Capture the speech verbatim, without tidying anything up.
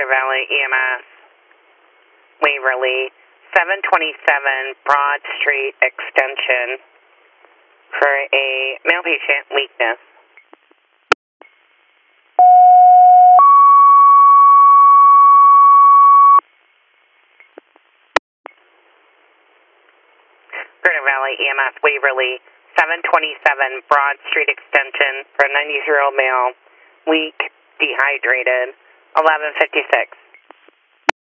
Gurnett Valley E M S, Waverly, seven twenty-seven Broad Street Extension for a male patient weakness. Gurnett Valley E M S, Waverly, seven twenty-seven Broad Street Extension for a ninety-year-old male, weak, dehydrated, eleven fifty-six.